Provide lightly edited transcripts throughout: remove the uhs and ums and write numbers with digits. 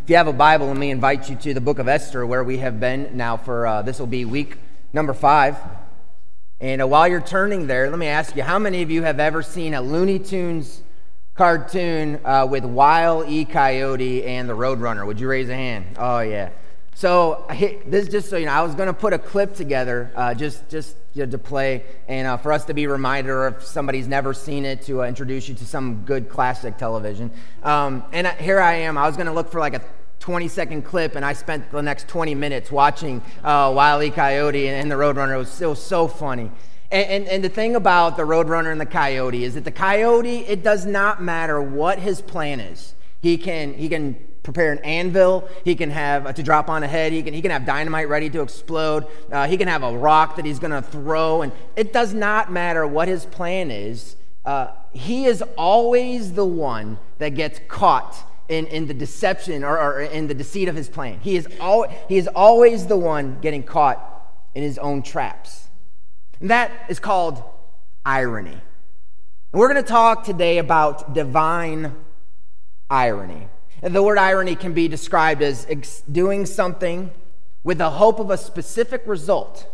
If you have a Bible, let me invite you to the book of Esther, where we have been now for, this will be week number 5. And while you're turning there, let me ask you, how many of you have ever seen a Looney Tunes cartoon with Wile E. Coyote and the Roadrunner? Would you raise a hand? Oh, yeah. So, this just so you know, I was going to put a clip together just to play and for us to be reminded, or if somebody's never seen it, to introduce you to some good classic television. And here I am. I was going to look for like a 20-second clip, and I spent the next 20 minutes watching Wile E. Coyote and the Roadrunner. It was so funny. And the thing about the Roadrunner and the Coyote is that the Coyote, it does not matter what his plan is. He can prepare an anvil. He can have to drop on a head. He can have dynamite ready to explode. He can have a rock that he's going to throw. And it does not matter what his plan is. He is always the one that gets caught in the deception or in the deceit of his plan. He is always the one getting caught in his own traps. And that is called irony. And we're going to talk today about divine irony. The word irony can be described as doing something with the hope of a specific result,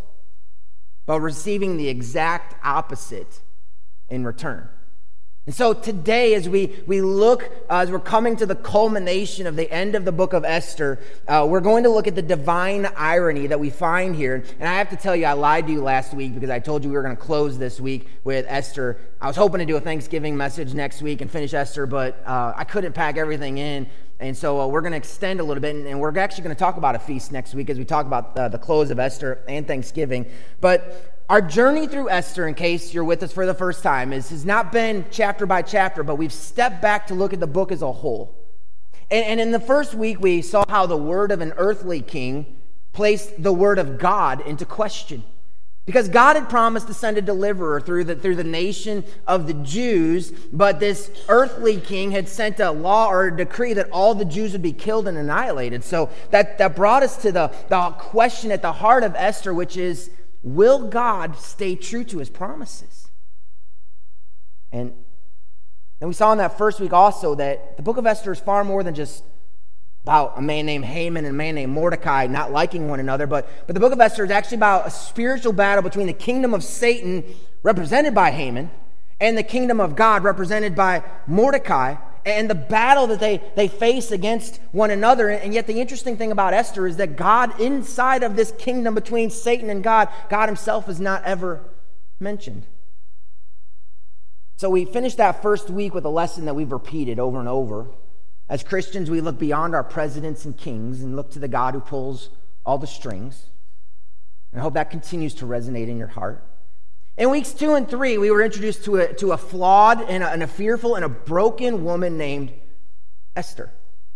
but receiving the exact opposite in return. And so today, as we look, as we're coming to the culmination of the end of the book of Esther, we're going to look at the divine irony that we find here. And I have to tell you, I lied to you last week because I told you we were going to close this week with Esther. I was hoping to do a Thanksgiving message next week and finish Esther, but I couldn't pack everything in. And so we're going to extend a little bit, and we're actually going to talk about a feast next week as we talk about the close of Esther and Thanksgiving. But our journey through Esther, in case you're with us for the first time, has not been chapter by chapter, but we've stepped back to look at the book as a whole. And in the first week, we saw how the word of an earthly king placed the word of God into question. Because God had promised to send a deliverer through the nation of the Jews, but this earthly king had sent a law or a decree that all the Jews would be killed and annihilated. So that brought us to the question at the heart of Esther, which is, will God stay true to his promises? And then we saw in that first week also that the book of Esther is far more than just about a man named Haman and a man named Mordecai not liking one another, but the book of Esther is actually about a spiritual battle between the kingdom of Satan, represented by Haman, and the kingdom of God, represented by Mordecai, and the battle that they face against one another. And yet the interesting thing about Esther is that God, inside of this kingdom between Satan and God himself is not ever mentioned. So we finished that first week with a lesson that we've repeated over and over. As Christians, we look beyond our presidents and kings and look to the God who pulls all the strings. And I hope that continues to resonate in your heart. In weeks 2 and 3, we were introduced to a flawed and a fearful and a broken woman named Esther.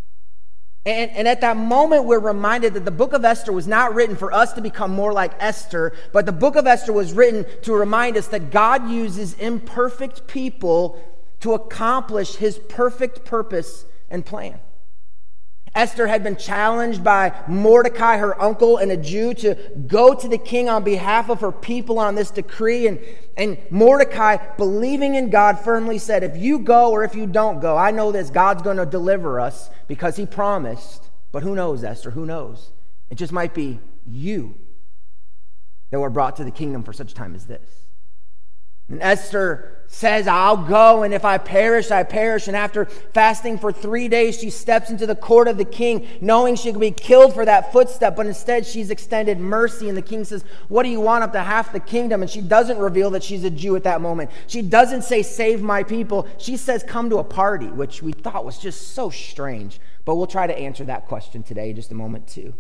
And at that moment, we're reminded that the book of Esther was not written for us to become more like Esther, but the book of Esther was written to remind us that God uses imperfect people to accomplish his perfect purpose and plan. Esther had been challenged by Mordecai, her uncle, and a Jew, to go to the king on behalf of her people on this decree. And Mordecai, believing in God, firmly said, if you go or if you don't go, I know this, God's going to deliver us because he promised. But who knows, Esther? Who knows? It just might be you that were brought to the kingdom for such a time as this. And Esther says, I'll go, and if I perish, I perish. And after fasting for 3 days, she steps into the court of the king, knowing she could be killed for that footstep. But instead, she's extended mercy. And the king says, what do you want up to half the kingdom? And she doesn't reveal that she's a Jew at that moment. She doesn't say, save my people. She says, come to a party, which we thought was just so strange. But we'll try to answer that question today in just a moment, too.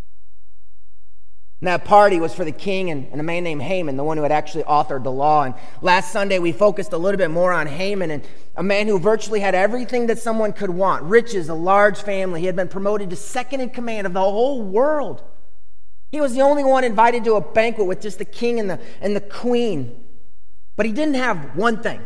And that party was for the king and a man named Haman, the one who had actually authored the law. And last Sunday, we focused a little bit more on Haman, and a man who virtually had everything that someone could want. Riches, a large family. He had been promoted to second in command of the whole world. He was the only one invited to a banquet with just the king and the queen. But he didn't have one thing.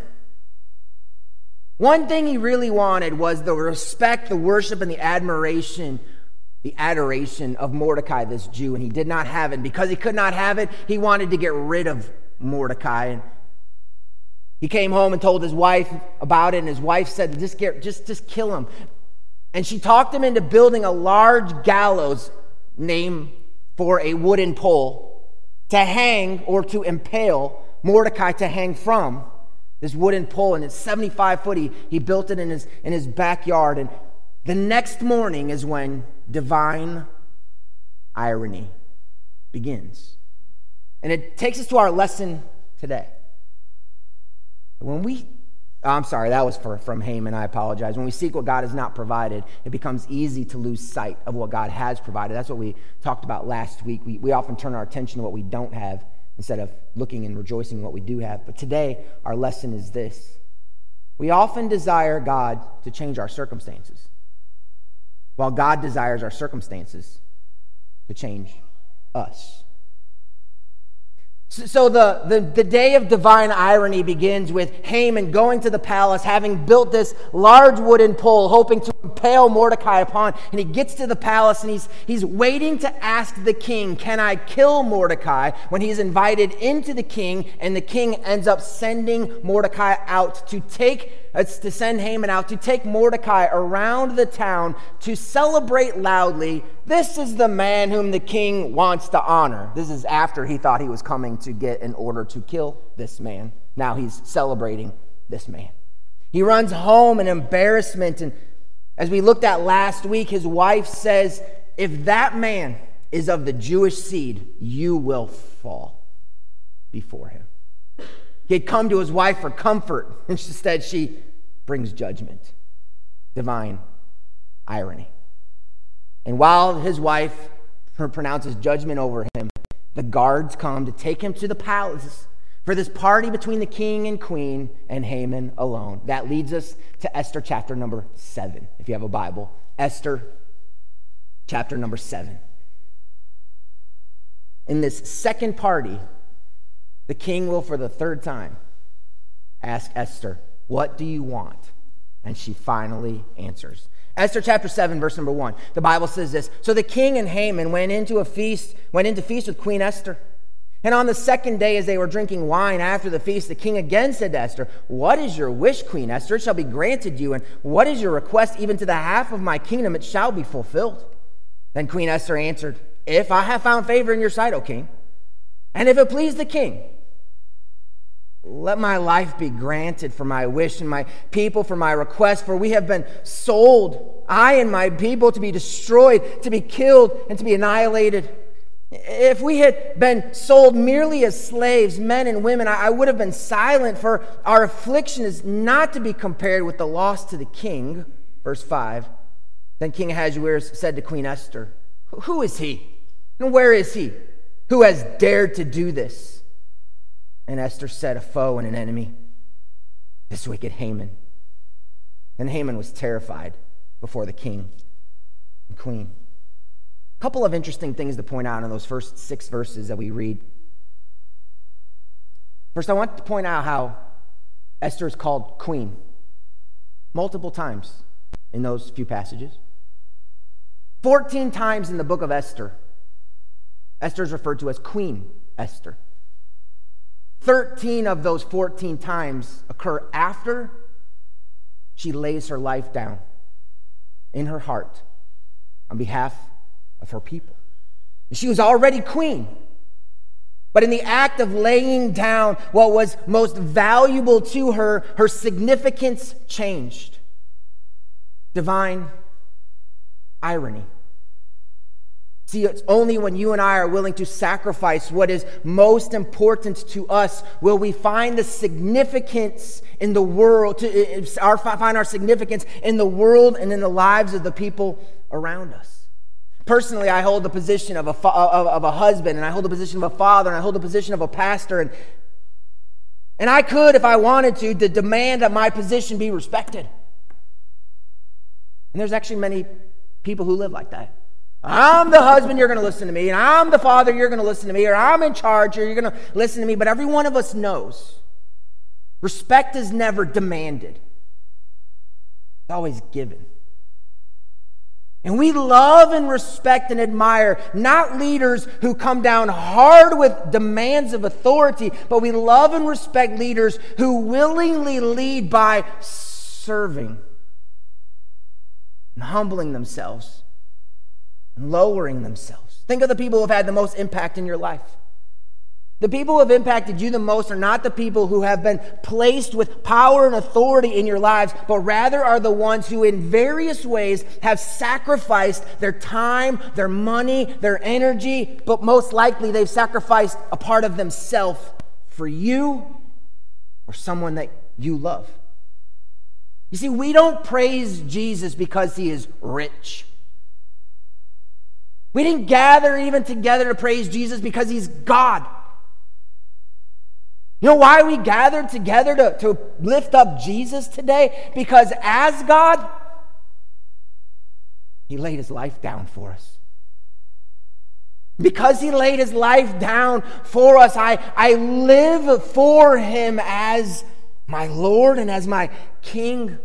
One thing he really wanted was the respect, the worship, and the adoration of Mordecai, this Jew, and he did not have it. And because he could not have it, he wanted to get rid of Mordecai. And he came home and told his wife about it, and his wife said, just kill him. And she talked him into building a large gallows named for a wooden pole to hang or to impale Mordecai to hang from. This wooden pole, and it's 75 foot. He built it in his backyard. And the next morning is when divine irony begins. And it takes us to our lesson today. That was from Haman, I apologize. When we seek what God has not provided, it becomes easy to lose sight of what God has provided. That's what we talked about last week. We often turn our attention to what we don't have instead of looking and rejoicing in what we do have. But today, our lesson is this. We often desire God to change our circumstances, while God desires our circumstances to change us. So the day of divine irony begins with Haman going to the palace, having built this large wooden pole, hoping to impale Mordecai upon. And he gets to the palace, and he's waiting to ask the king, can I kill Mordecai? When he's invited into the king, and the king ends up sending Mordecai out to send Haman out to take Mordecai around the town to celebrate loudly. This is the man whom the king wants to honor. This is after he thought he was coming to get an order to kill this man. Now he's celebrating this man. He runs home in embarrassment, and as we looked at last week, his wife says, if that man is of the Jewish seed, you will fall before him. He had come to his wife for comfort. Instead, she brings judgment. Divine irony. And while his wife pronounces judgment over him, the guards come to take him to the palace for this party between the king and queen and Haman alone. That leads us to Esther chapter number 7, if you have a Bible. Esther chapter number 7. In this second party, the king will, for the third time, ask Esther, what do you want? And she finally answers. Esther chapter 7, verse number 1. The Bible says this. So the king and Haman went in to feast with Queen Esther. And on the second day, as they were drinking wine after the feast, the king again said to Esther, what is your wish, Queen Esther? It shall be granted you. And what is your request? Even to the half of my kingdom, it shall be fulfilled. Then Queen Esther answered, if I have found favor in your sight, O king, and if it please the king, let my life be granted for my wish, and my people for my request, for we have been sold, I and my people, to be destroyed, to be killed, and to be annihilated. If we had been sold merely as slaves, men and women, I would have been silent, for our affliction is not to be compared with the loss to the king. Verse 5. Then King Ahasuerus said to Queen Esther, who is he? And where is he who has dared to do this? And Esther said, a foe and an enemy, this wicked Haman. And Haman was terrified before the king and queen. A couple of interesting things to point out in those first 6 verses that we read. First, I want to point out how Esther is called queen multiple times in those few passages. 14 times in the book of Esther, Esther is referred to as Queen Esther. 13 of those 14 times occur after she lays her life down in her heart on behalf of her people. She was already queen, but in the act of laying down what was most valuable to her, her significance changed. Divine irony. See, it's only when you and I are willing to sacrifice what is most important to us will we find the significance in the world, find our significance in the world and in the lives of the people around us. Personally, I hold the position of a husband, and I hold the position of a father, and I hold the position of a pastor, and I could, if I wanted to demand that my position be respected. And there's actually many people who live like that. I'm the husband, you're going to listen to me, and I'm the father, you're going to listen to me, or I'm in charge, or you're going to listen to me. But every one of us knows respect is never demanded. It's always given. And we love and respect and admire not leaders who come down hard with demands of authority, but we love and respect leaders who willingly lead by serving. and humbling themselves and lowering themselves. Think of the people who have had the most impact in your life. The people who have impacted you the most are not the people who have been placed with power and authority in your lives, but rather are the ones who in various ways have sacrificed their time, their money, their energy, but most likely they've sacrificed a part of themselves for you or someone that you love. You see, we don't praise Jesus because he is rich. We didn't gather even together to praise Jesus because he's God. You know why we gathered together to lift up Jesus today? Because as God, he laid his life down for us. Because he laid his life down for us, I live for him as my Lord and as my King.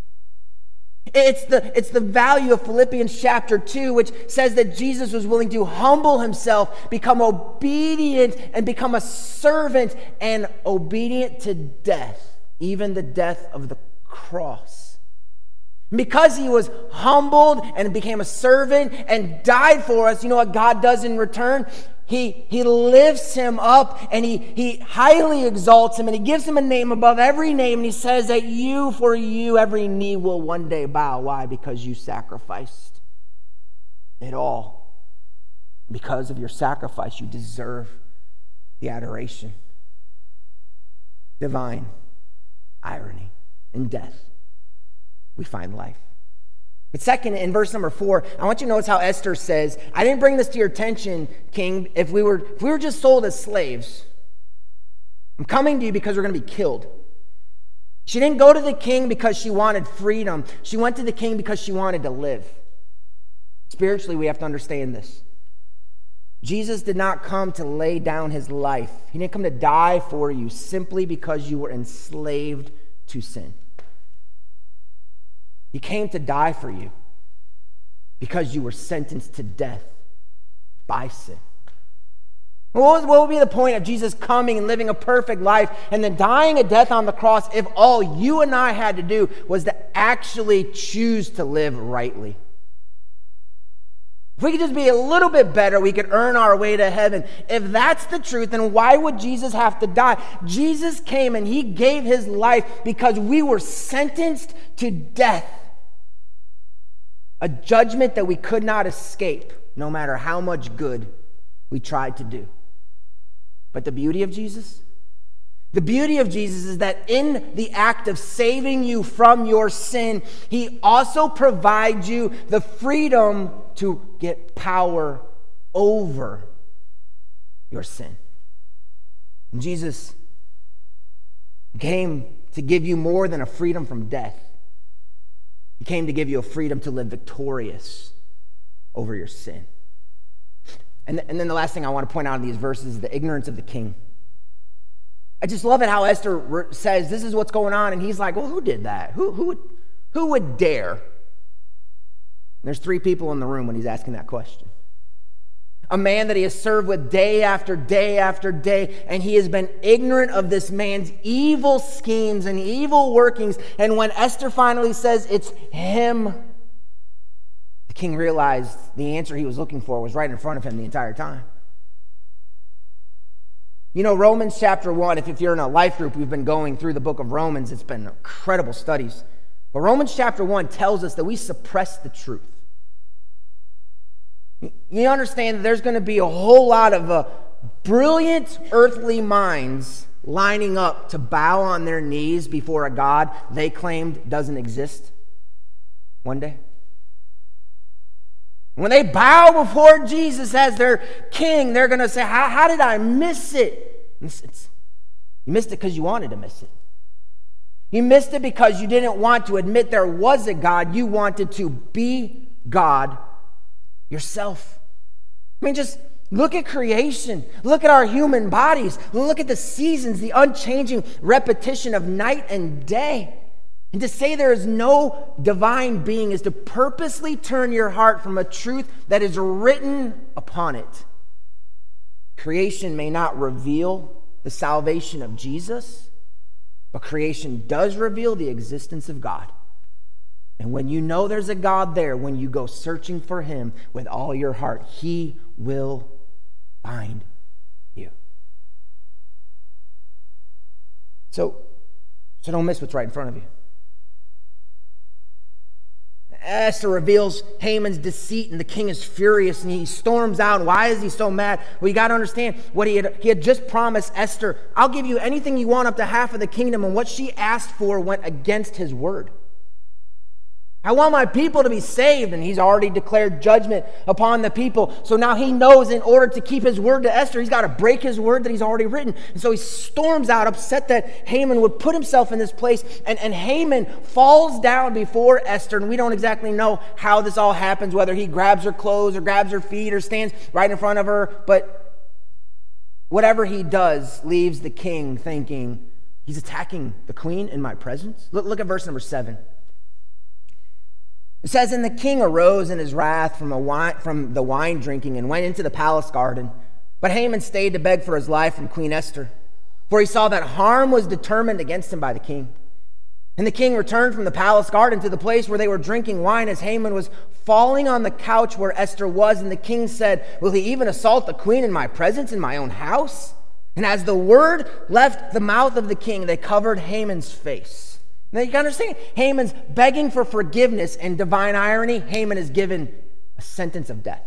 It's the value of Philippians chapter 2, which says that Jesus was willing to humble himself, become obedient, and become a servant, and obedient to death, even the death of the cross. Because he was humbled and became a servant and died for us, you know what God does in return? He lifts him up and he highly exalts him and he gives him a name above every name, and he says that for you, every knee will one day bow. Why? Because you sacrificed it all. Because of your sacrifice, you deserve the adoration. Divine irony. In death, we find life. But second, in verse number 4, I want you to notice how Esther says, I didn't bring this to your attention, King, if we were just sold as slaves. I'm coming to you because we're going to be killed. She didn't go to the king because she wanted freedom. She went to the king because she wanted to live. Spiritually, we have to understand this. Jesus did not come to lay down his life. He didn't come to die for you simply because you were enslaved to sin. He came to die for you because you were sentenced to death by sin. What would be the point of Jesus coming and living a perfect life and then dying a death on the cross if all you and I had to do was to actually choose to live rightly? If we could just be a little bit better, we could earn our way to heaven. If that's the truth, then why would Jesus have to die? Jesus came and he gave his life because we were sentenced to death. A judgment that we could not escape, no matter how much good we tried to do. But the beauty of Jesus? The beauty of Jesus is that in the act of saving you from your sin, he also provides you the freedom to get power over your sin. And Jesus came to give you more than a freedom from death. He came to give you a freedom to live victorious over your sin. And then the last thing I want to point out in these verses is the ignorance of the king. I just love it how Esther says, this is what's going on. And he's like, well, who did that? Who would dare? And there's 3 people in the room when he's asking that question. A man that he has served with day after day after day, and he has been ignorant of this man's evil schemes and evil workings. And when Esther finally says it's him, the king realized the answer he was looking for was right in front of him the entire time. You know, Romans chapter 1, if you're in a life group, we've been going through the book of Romans. It's been incredible studies. But Romans chapter 1 tells us that we suppress the truth. You understand that there's going to be a whole lot of brilliant earthly minds lining up to bow on their knees before a God they claimed doesn't exist one day. When they bow before Jesus as their king, they're going to say, how did I miss it? You missed it because you wanted to miss it. You missed it because you didn't want to admit there was a God. You wanted to be God yourself. I mean, just look at creation. Look at our human bodies. Look at the seasons, the unchanging repetition of night and day. And to say there is no divine being is to purposely turn your heart from a truth that is written upon it. Creation may not reveal the salvation of Jesus, but creation does reveal the existence of God. And when you know there's a God there, when you go searching for him with all your heart, he will find you. So don't miss what's right in front of you. Esther reveals Haman's deceit, and the king is furious, and he storms out. Why is he so mad? Well, you got to understand what he had just promised Esther. I'll give you anything you want, up to half of the kingdom, and what she asked for went against his word. I want my people to be saved, and he's already declared judgment upon the people. So now he knows in order to keep his word to Esther, he's got to break his word that he's already written. And so he storms out, upset that Haman would put himself in this place. And Haman falls down before Esther, and we don't exactly know how this all happens, whether he grabs her clothes or grabs her feet or stands right in front of her. But whatever he does leaves the king thinking, he's attacking the queen in my presence. Look at verse number 7. It says, and the king arose in his wrath from the wine drinking and went into the palace garden. But Haman stayed to beg for his life from Queen Esther, for he saw that harm was determined against him by the king. And the king returned from the palace garden to the place where they were drinking wine as Haman was falling on the couch where Esther was. And the king said, will he even assault the queen in my presence in my own house? And as the word left the mouth of the king, they covered Haman's face. Now you can understand, Haman's begging for forgiveness, and divine irony, Haman is given a sentence of death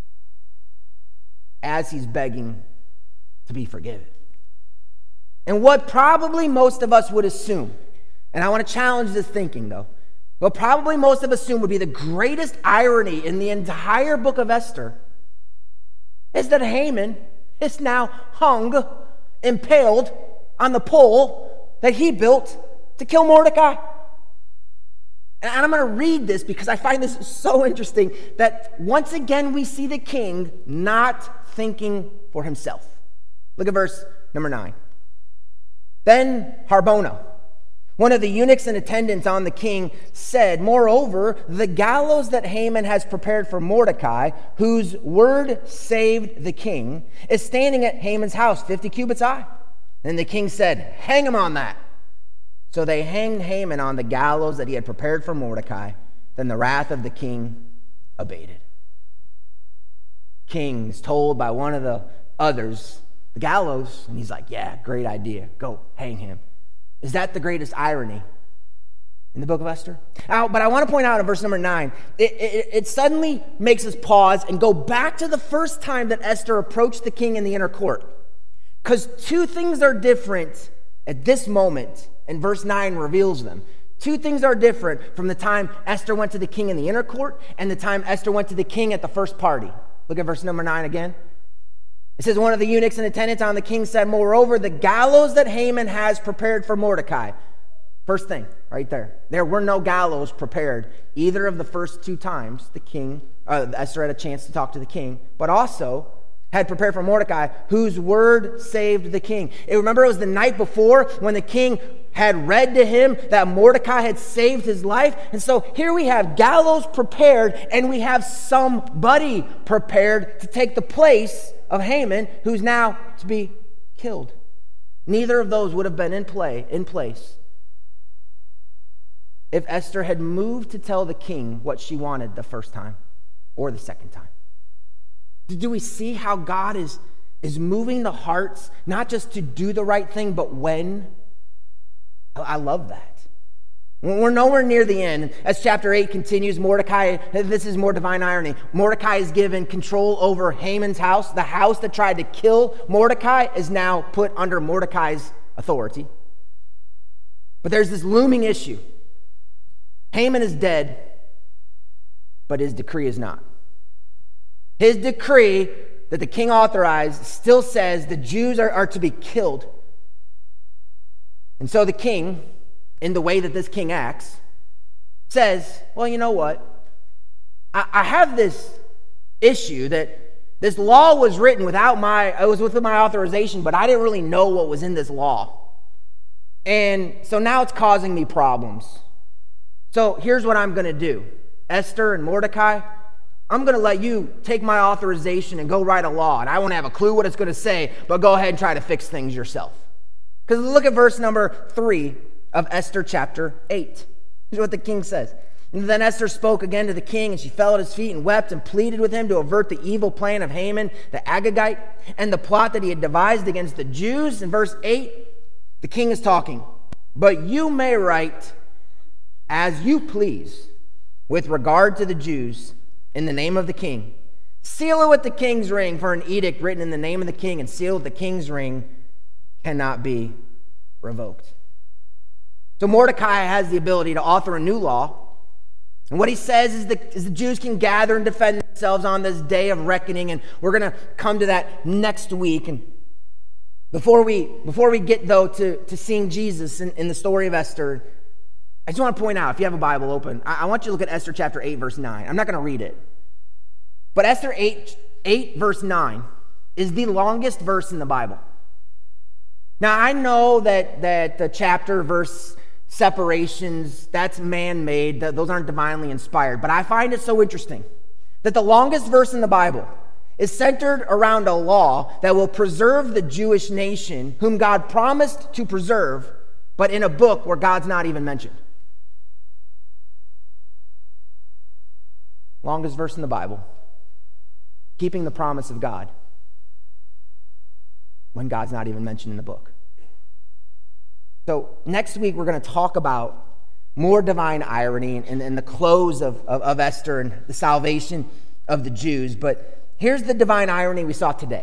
as he's begging to be forgiven. And what probably most of us would assume, and I want to challenge this thinking though, what probably most of us assume would be the greatest irony in the entire book of Esther is that Haman is now hung, impaled on the pole that he built to kill Mordecai. And I'm going to read this because I find this so interesting that once again we see the king not thinking for himself. Look at verse number 9. Then Harbona, one of the eunuchs and attendants on the king, said, moreover, the gallows that Haman has prepared for Mordecai, whose word saved the king, is standing at Haman's house, 50 cubits high. And the king said, hang him on that. So they hanged Haman on the gallows that he had prepared for Mordecai. Then the wrath of the king abated. King is told by one of the others, the gallows, and he's like, yeah, great idea. Go hang him. Is that the greatest irony in the book of Esther? But I want to point out in verse number 9, it suddenly makes us pause and go back to the first time that Esther approached the king in the inner court. Because two things are different at this moment, and verse 9 reveals them. Two things are different from the time Esther went to the king in the inner court and the time Esther went to the king at the first party. Look at verse number 9 again. It says, one of the eunuchs and attendants on the king said, moreover, the gallows that Haman has prepared for Mordecai. First thing, right there. There were no gallows prepared either of the first two times the king, Esther had a chance to talk to the king, but also had prepared for Mordecai, whose word saved the king. Remember, it was the night before when the king had read to him that Mordecai had saved his life. And so here we have gallows prepared, and we have somebody prepared to take the place of Haman, who's now to be killed. Neither of those would have been in place if Esther had moved to tell the king what she wanted the first time or the second time. Do we see how God is moving the hearts, not just to do the right thing, but when? I love that. We're nowhere near the end. As chapter 8 continues, Mordecai, this is more divine irony. Mordecai is given control over Haman's house. The house that tried to kill Mordecai is now put under Mordecai's authority. But there's this looming issue. Haman is dead, but his decree is not. His decree that the king authorized still says the Jews are to be killed. And so the king, in the way that this king acts, says, well, you know what? I have this issue that this law was written with my authorization, but I didn't really know what was in this law. And so now it's causing me problems. So here's what I'm going to do. Esther and Mordecai, I'm going to let you take my authorization and go write a law, and I won't have a clue what it's going to say, but go ahead and try to fix things yourself. Because look at verse number 3 of Esther chapter 8. Here's what the king says. And then Esther spoke again to the king, and she fell at his feet and wept and pleaded with him to avert the evil plan of Haman the Agagite and the plot that he had devised against the Jews. In verse 8, the king is talking. But you may write as you please with regard to the Jews in the name of the king. Seal it with the king's ring, for an edict written in the name of the king and sealed with the king's ring cannot be revoked. So Mordecai has the ability to author a new law. And what he says is the Jews can gather and defend themselves on this day of reckoning. And we're going to come to that next week. And before we get, though, to seeing Jesus in the story of Esther, I just want to point out, if you have a Bible open, I want you to look at Esther chapter 8, verse 9. I'm not going to read it. But Esther 8 verse 9 is the longest verse in the Bible. Now, I know that the chapter, verse separations, that's man-made. Those aren't divinely inspired. But I find it so interesting that the longest verse in the Bible is centered around a law that will preserve the Jewish nation, whom God promised to preserve, but in a book where God's not even mentioned. Longest verse in the Bible. Keeping the promise of God when God's not even mentioned in the book. So next week we're going to talk about more divine irony and the close of Esther and the salvation of the Jews. But here's the divine irony we saw today.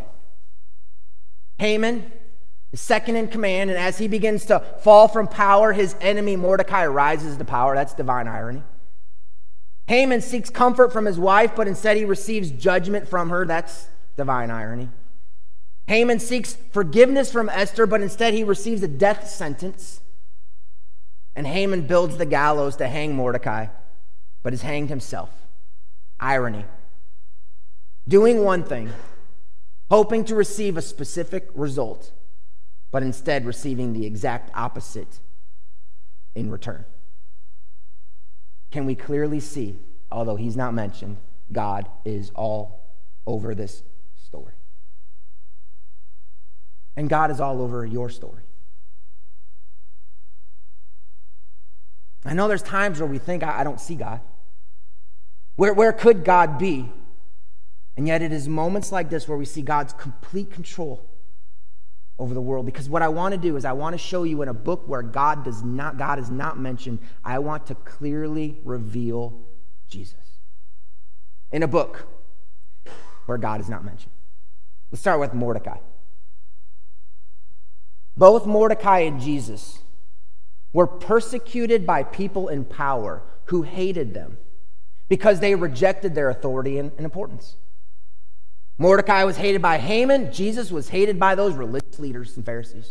Haman is second in command, and as he begins to fall from power, his enemy Mordecai rises to power. That's divine irony. Haman seeks comfort from his wife, but instead he receives judgment from her. That's divine irony. Haman seeks forgiveness from Esther, but instead he receives a death sentence. And Haman builds the gallows to hang Mordecai, but is hanged himself. Irony. Doing one thing, hoping to receive a specific result, but instead receiving the exact opposite in return. Can we clearly see, although he's not mentioned, God is all over this story. And God is all over your story. I know there's times where we think, I don't see God. Where could God be? And yet it is moments like this where we see God's complete control over the world. Because what I want to do is I want to show you in a book where God is not mentioned, I want to clearly reveal Jesus. In a book where God is not mentioned. Let's start with Mordecai. Both Mordecai and Jesus were persecuted by people in power who hated them because they rejected their authority and importance. Mordecai was hated by Haman. Jesus was hated by those religious leaders and Pharisees.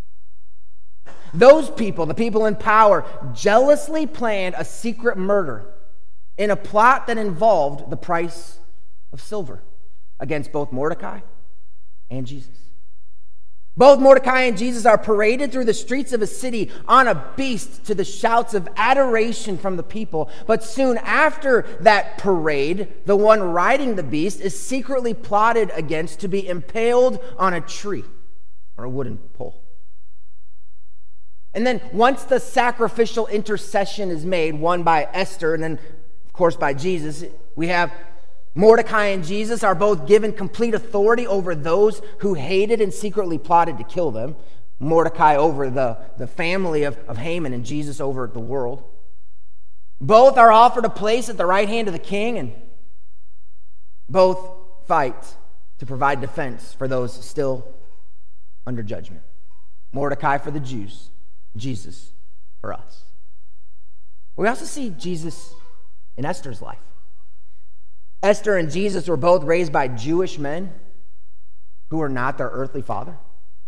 Those people, the people in power, jealously planned a secret murder in a plot that involved the price of silver against both Mordecai and Jesus. Both Mordecai and Jesus are paraded through the streets of a city on a beast to the shouts of adoration from the people. But soon after that parade, the one riding the beast is secretly plotted against to be impaled on a tree or a wooden pole. And then once the sacrificial intercession is made, one by Esther and then, of course, by Jesus, we have Mordecai and Jesus are both given complete authority over those who hated and secretly plotted to kill them. Mordecai over the family of Haman and Jesus over the world. Both are offered a place at the right hand of the king, and both fight to provide defense for those still under judgment. Mordecai for the Jews, Jesus for us. We also see Jesus in Esther's life. Esther and Jesus were both raised by Jewish men who were not their earthly father.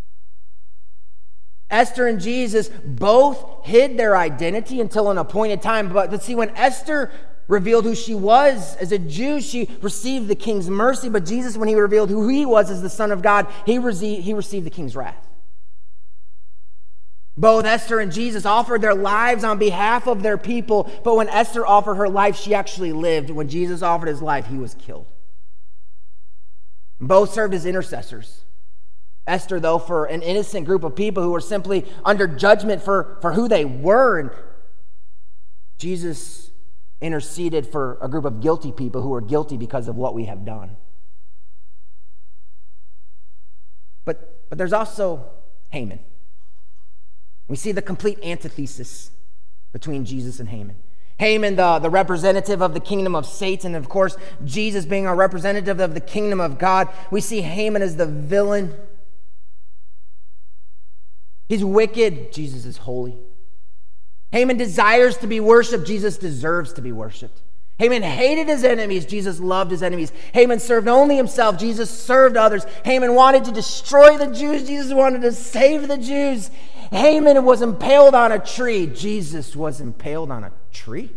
Esther and Jesus both hid their identity until an appointed time. But see, when Esther revealed who she was as a Jew, she received the king's mercy. But Jesus, when he revealed who he was as the Son of God, he received the king's wrath. Both Esther and Jesus offered their lives on behalf of their people, but when Esther offered her life, she actually lived. When Jesus offered his life, he was killed. Both served as intercessors. Esther, though, for an innocent group of people who were simply under judgment for who they were. And Jesus interceded for a group of guilty people who are guilty because of what we have done. But there's also Haman. We see the complete antithesis between Jesus and Haman. Haman, the representative of the kingdom of Satan, and of course, Jesus being a representative of the kingdom of God. We see Haman as the villain. He's wicked. Jesus is holy. Haman desires to be worshiped. Jesus deserves to be worshiped. Haman hated his enemies. Jesus loved his enemies. Haman served only himself. Jesus served others. Haman wanted to destroy the Jews. Jesus wanted to save the Jews. Haman was impaled on a tree. Jesus was impaled on a tree.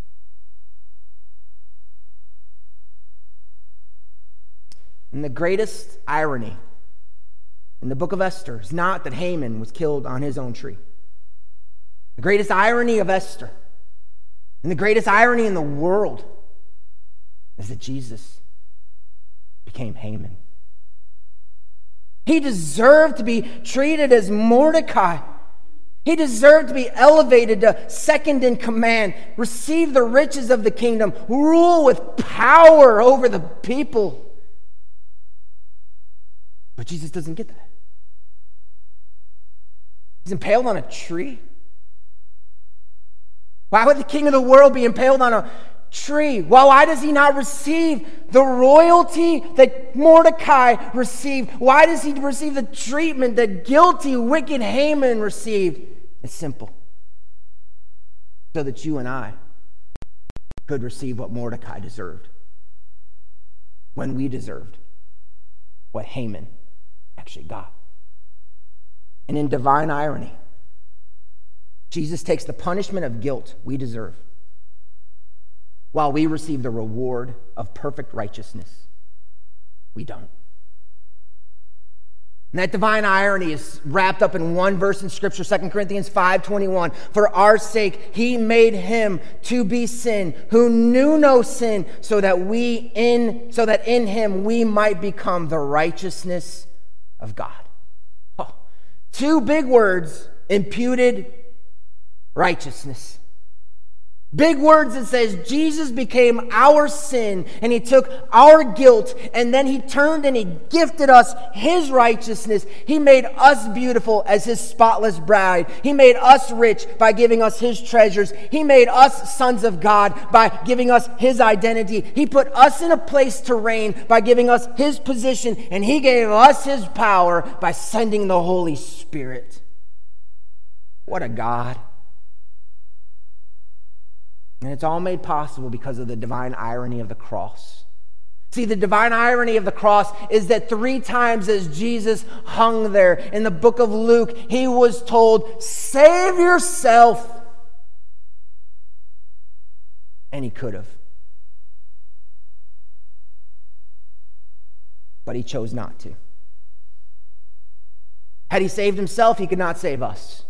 And the greatest irony in the book of Esther is not that Haman was killed on his own tree. The greatest irony of Esther, and the greatest irony in the world, is that Jesus became Haman. He deserved to be treated as Mordecai. He deserved to be elevated to second in command, receive the riches of the kingdom, rule with power over the people. But Jesus doesn't get that. He's impaled on a tree. Why would the king of the world be impaled on a tree? Well, why does he not receive the royalty that Mordecai received? Why does he receive the treatment that guilty, wicked Haman received? It's simple. So that you and I could receive what Mordecai deserved, when we deserved what Haman actually got. And in divine irony, Jesus takes the punishment of guilt we deserve, while we receive the reward of perfect righteousness we don't. And that divine irony is wrapped up in one verse in Scripture, 2 Corinthians 5:21. For our sake, he made him to be sin, who knew no sin, so that in him we might become the righteousness of God. Oh, two big words: imputed righteousness. Big words that says Jesus became our sin and he took our guilt, and then he turned and he gifted us his righteousness. He made us beautiful as his spotless bride. He made us rich by giving us his treasures. He made us sons of God by giving us his identity. He put us in a place to reign by giving us his position, and he gave us his power by sending the Holy Spirit. What a God. And it's all made possible because of the divine irony of the cross. See, the divine irony of the cross is that 3 times as Jesus hung there in the book of Luke, he was told, "Save yourself." And he could have. But he chose not to. Had he saved himself, he could not save us.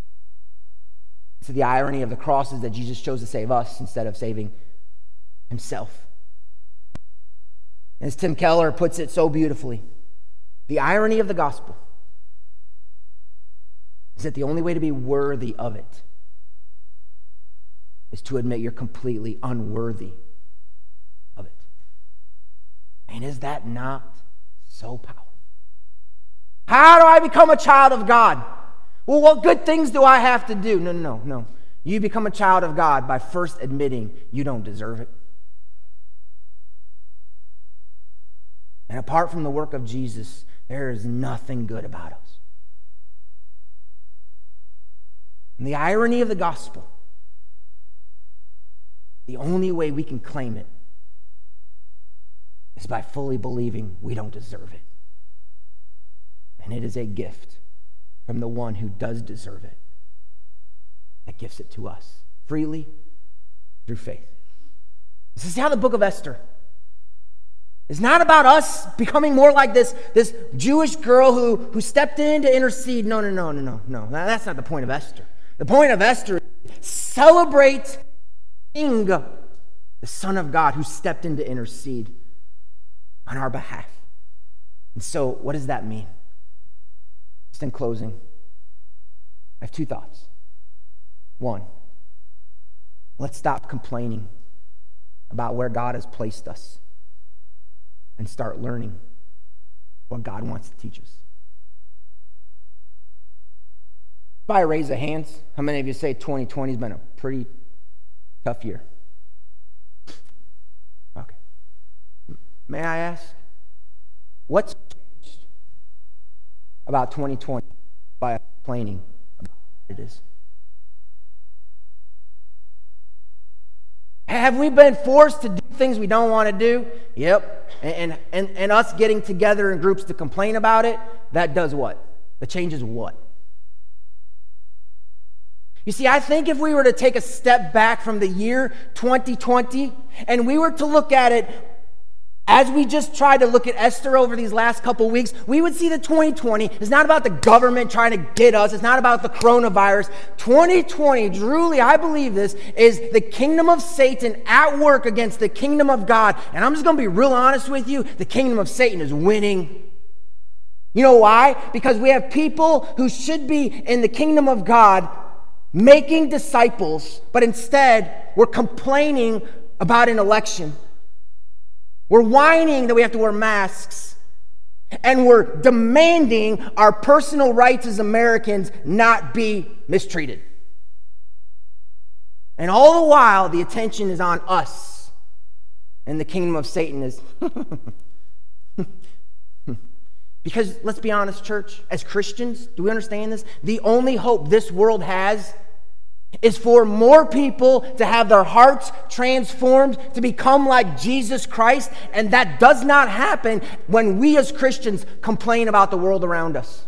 So the irony of the cross is that Jesus chose to save us instead of saving himself. As Tim Keller puts it so beautifully, the irony of the gospel is that the only way to be worthy of it is to admit you're completely unworthy of it. And is that not so powerful? How do I become a child of God? Well, what good things do I have to do? No. You become a child of God by first admitting you don't deserve it. And apart from the work of Jesus, there is nothing good about us. And the irony of the gospel, the only way we can claim it is by fully believing we don't deserve it. And it is a gift from the one who does deserve it, that gifts it to us freely through faith. This is how the book of Esther is not about us becoming more like this Jewish girl who stepped in to intercede. No. That's not the point of Esther. The point of Esther is celebrate King, the Son of God, who stepped in to intercede on our behalf. And so, what does that mean? Just in closing, I have 2 thoughts. 1, let's stop complaining about where God has placed us and start learning what God wants to teach us. By a raise of hands, how many of you say 2020 has been a pretty tough year? Okay. May I ask, what's changed about 2020 by complaining about what it is? Have we been forced to do things we don't want to do? Yep. And us getting together in groups to complain about it, that does what? That changes what? You see, I think if we were to take a step back from the year 2020 and we were to look at it as we just tried to look at Esther over these last couple weeks, we would see that 2020 is not about the government trying to get us. It's not about the coronavirus. 2020, truly, I believe this, is the kingdom of Satan at work against the kingdom of God. And I'm just going to be real honest with you. The kingdom of Satan is winning. You know why? Because we have people who should be in the kingdom of God making disciples, but instead we're complaining about an election. We're whining that we have to wear masks, and we're demanding our personal rights as Americans not be mistreated. And all the while, the attention is on us, and the kingdom of Satan is... Because, let's be honest, church, as Christians, do we understand this? The only hope this world has is for more people to have their hearts transformed to become like Jesus Christ, and that does not happen when we as Christians complain about the world around us.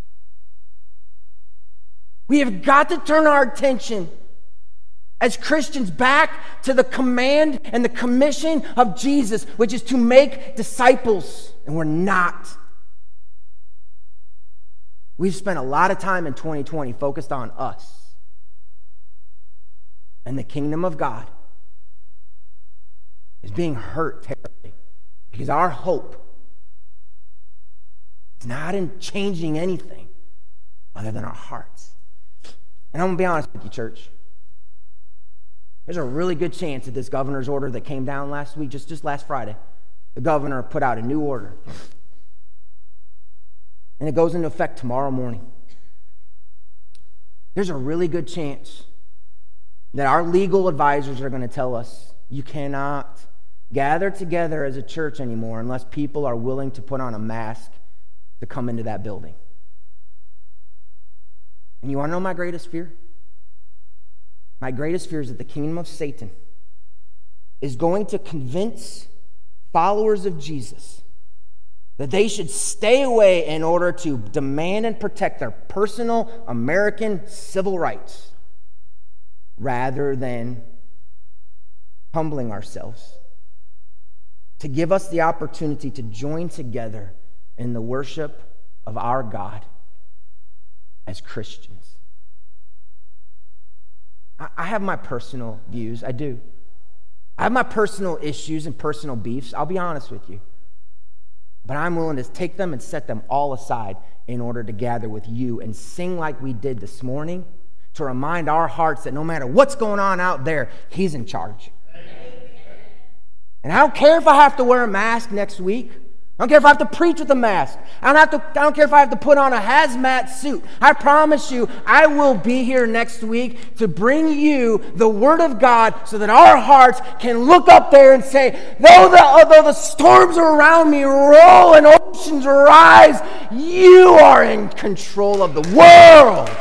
We have got to turn our attention as Christians back to the command and the commission of Jesus, which is to make disciples, and we're not. We've spent a lot of time in 2020 focused on us. And the kingdom of God is being hurt terribly because our hope is not in changing anything other than our hearts. And I'm going to be honest with you, church. There's a really good chance that this governor's order that came down last week, just last Friday, the governor put out a new order. And it goes into effect tomorrow morning. There's a really good chance that our legal advisors are going to tell us, you cannot gather together as a church anymore unless people are willing to put on a mask to come into that building. And you want to know my greatest fear? My greatest fear is that the kingdom of Satan is going to convince followers of Jesus that they should stay away in order to demand and protect their personal American civil rights rather than humbling ourselves to give us the opportunity to join together in the worship of our God as Christians. I have my personal views, I do. I have my personal issues and personal beefs, I'll be honest with you. But I'm willing to take them and set them all aside in order to gather with you and sing like we did this morning to remind our hearts that no matter what's going on out there, He's in charge. And I don't care if I have to wear a mask next week. I don't care if I have to preach with a mask. I don't care if I have to put on a hazmat suit. I promise you, I will be here next week to bring you the Word of God so that our hearts can look up there and say, though the storms around me roll and oceans rise, you are in control of the world.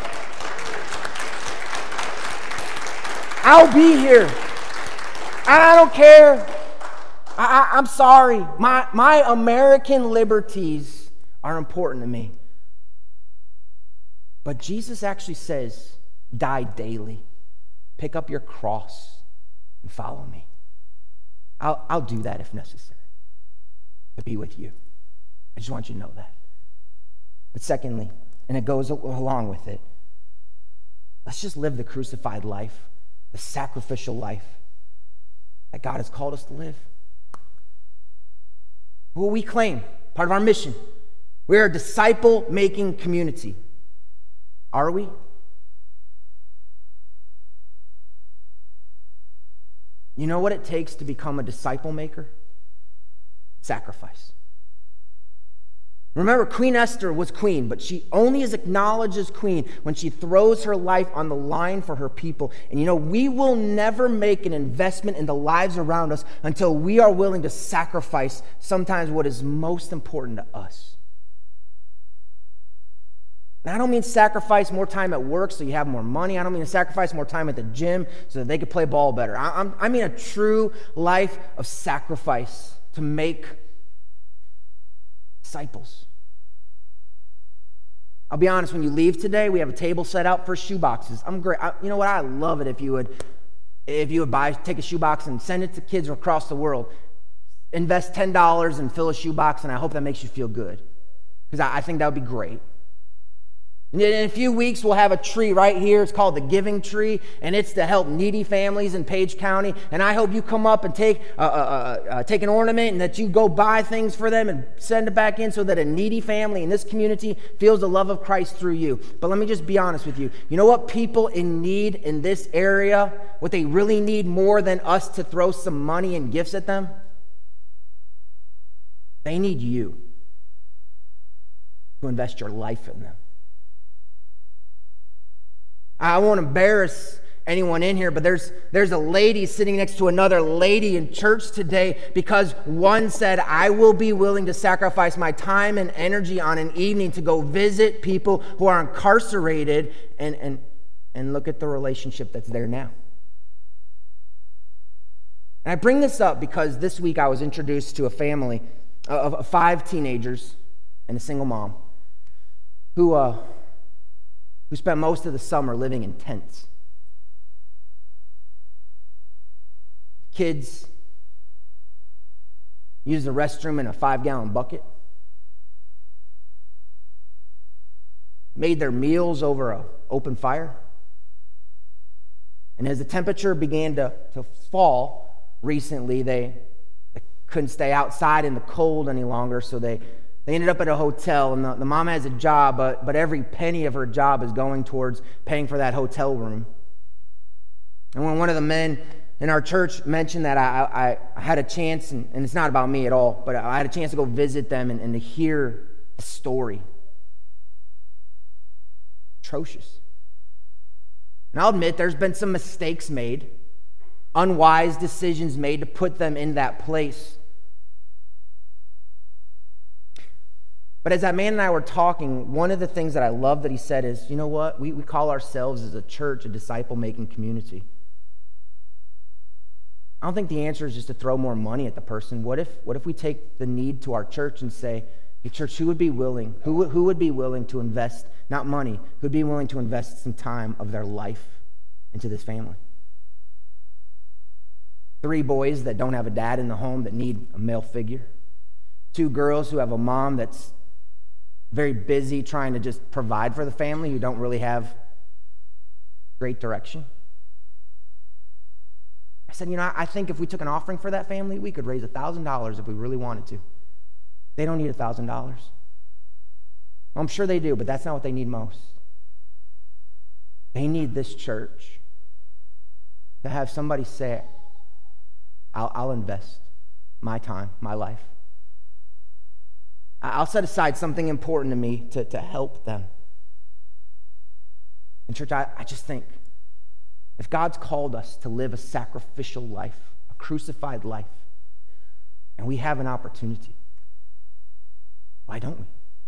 I'll be here. I don't care. I'm sorry. My American liberties are important to me. But Jesus actually says, die daily. Pick up your cross and follow me. I'll do that if necessary to be with you. I just want you to know that. But secondly, and it goes along with it, let's just live the crucified life, the sacrificial life that God has called us to live. What we claim, part of our mission, we're a disciple-making community. Are we? You know what it takes to become a disciple maker? Sacrifice. Remember, Queen Esther was queen, but she only is acknowledged as queen when she throws her life on the line for her people. And you know, we will never make an investment in the lives around us until we are willing to sacrifice sometimes what is most important to us. Now, I don't mean sacrifice more time at work so you have more money. I don't mean to sacrifice more time at the gym so that they could play ball better. I mean a true life of sacrifice to make disciples. I'll be honest, when you leave today, we have a table set out for shoe boxes. You know what? I love it if you would take a shoe box and send it to kids across the world. Invest $10 and fill a shoe box, and I hope that makes you feel good, because I think that would be great. And in a few weeks, we'll have a tree right here. It's called the Giving Tree, and it's to help needy families in Page County. And I hope you come up and take an ornament, and that you go buy things for them and send it back in so that a needy family in this community feels the love of Christ through you. But let me just be honest with you. You know what people in need in this area, what they really need more than us to throw some money and gifts at them? They need you to invest your life in them. I won't embarrass anyone in here, but there's a lady sitting next to another lady in church today because one said, I will be willing to sacrifice my time and energy on an evening to go visit people who are incarcerated and look at the relationship that's there now. And I bring this up because this week I was introduced to a family of 5 teenagers and a single mom who spent most of the summer living in tents. Kids use the restroom in a 5-gallon bucket. Made their meals over an open fire. And as the temperature began to fall recently, they couldn't stay outside in the cold any longer, so they ended up at a hotel, and the mom has a job, but every penny of her job is going towards paying for that hotel room. And when one of the men in our church mentioned that, I had a chance, and it's not about me at all, but I had a chance to go visit them and to hear the story. Atrocious. And I'll admit there's been some mistakes made, unwise decisions made to put them in that place. But as that man and I were talking, one of the things that I love that he said is, you know what? We call ourselves as a church a disciple-making community. I don't think the answer is just to throw more money at the person. What if we take the need to our church and say, hey, church, who would be willing to invest, not money, who would be willing to invest some time of their life into this family? 3 boys that don't have a dad in the home that need a male figure. 2 girls who have a mom that's very busy trying to just provide for the family, who don't really have great direction. I said, I think if we took an offering for that family, we could raise $1,000 if we really wanted to. They don't need $1,000. Well, I'm sure they do, but that's not what they need most. They need this church to have somebody say, I'll invest my time, my life. I'll set aside something important to me to help them. And church, I just think, if God's called us to live a sacrificial life, a crucified life, and we have an opportunity, why don't we?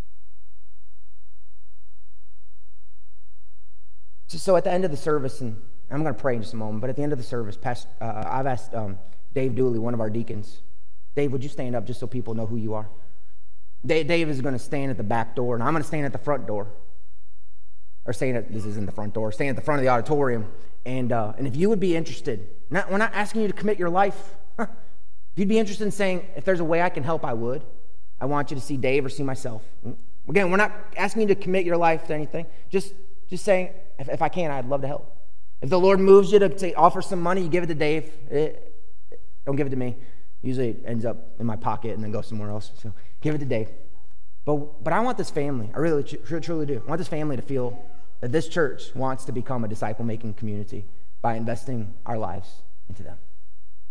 So at the end of the service, and I'm going to pray in just a moment, but at the end of the service, I've asked Dave Dooley, one of our deacons, Dave, would you stand up just so people know who you are? Dave is going to stand at the back door, and I'm going to stand at the front door. This isn't the front door, stand at the front of the auditorium. And if you would be interested, we're not asking you to commit your life. If you'd be interested in saying, if there's a way I can help, I would. I want you to see Dave or see myself. Again, we're not asking you to commit your life to anything. Just saying, if I can, I'd love to help. If the Lord moves you to offer some money, you give it to Dave. Don't give it to me. Usually it ends up in my pocket and then goes somewhere else. So give it to Dave. But I want this family, I really truly do. I want this family to feel that this church wants to become a disciple-making community by investing our lives into them.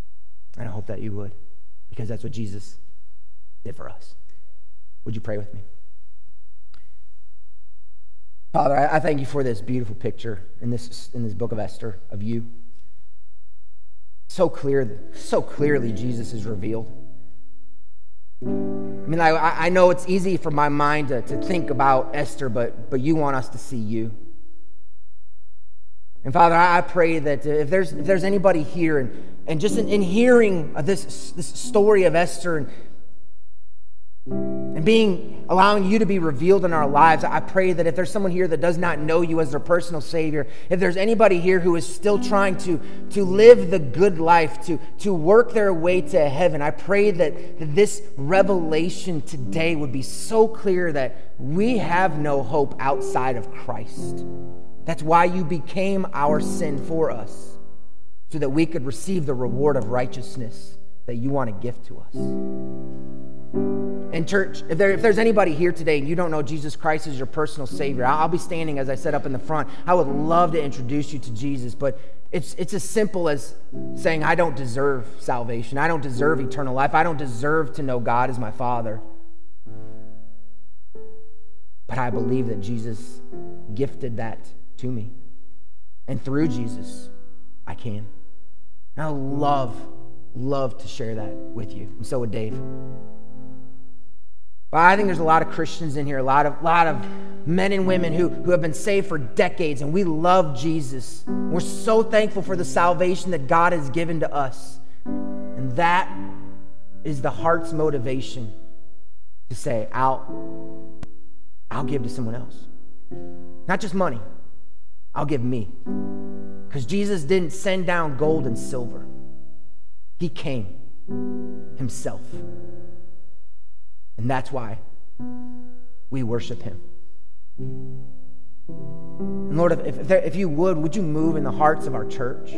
And I hope that you would, because that's what Jesus did for us. Would you pray with me? Father, I thank you for this beautiful picture in this book of Esther of you. So clearly Jesus is revealed. I mean, I know it's easy for my mind to think about Esther, but you want us to see you. And Father, I pray that if there's anybody here and just in hearing this story of Esther and allowing you to be revealed in our lives, I pray that if there's someone here that does not know you as their personal Savior, if there's anybody here who is still trying to live the good life, to work their way to heaven, I pray that this revelation today would be so clear that we have no hope outside of Christ. That's why you became our sin for us, so that we could receive the reward of righteousness that you want to give to us. And church, if there's anybody here today and you don't know Jesus Christ as your personal Savior, I'll be standing as I set up in the front. I would love to introduce you to Jesus, but it's as simple as saying, I don't deserve salvation. I don't deserve eternal life. I don't deserve to know God as my Father. But I believe that Jesus gifted that to me. And through Jesus, I can. And I love to share that with you. And so would Dave. But I think there's a lot of Christians in here, a lot of men and women who have been saved for decades, and we love Jesus. We're so thankful for the salvation that God has given to us. And that is the heart's motivation to say, I'll give to someone else. Not just money. I'll give me. Because Jesus didn't send down gold and silver. He came himself. And that's why we worship him. And Lord, if you would you move in the hearts of our church?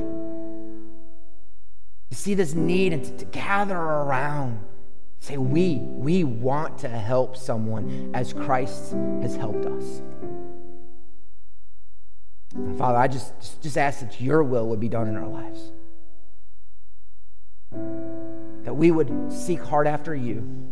To see this need and to gather around. Say, we want to help someone as Christ has helped us. And Father, I just ask that your will would be done in our lives. That we would seek hard after you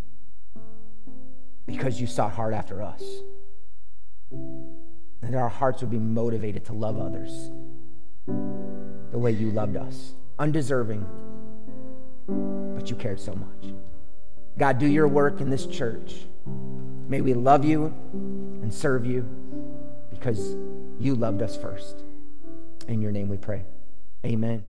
because you sought hard after us. And that our hearts would be motivated to love others the way you loved us. Undeserving, but you cared so much. God, do your work in this church. May we love you and serve you because you loved us first. In your name we pray. Amen.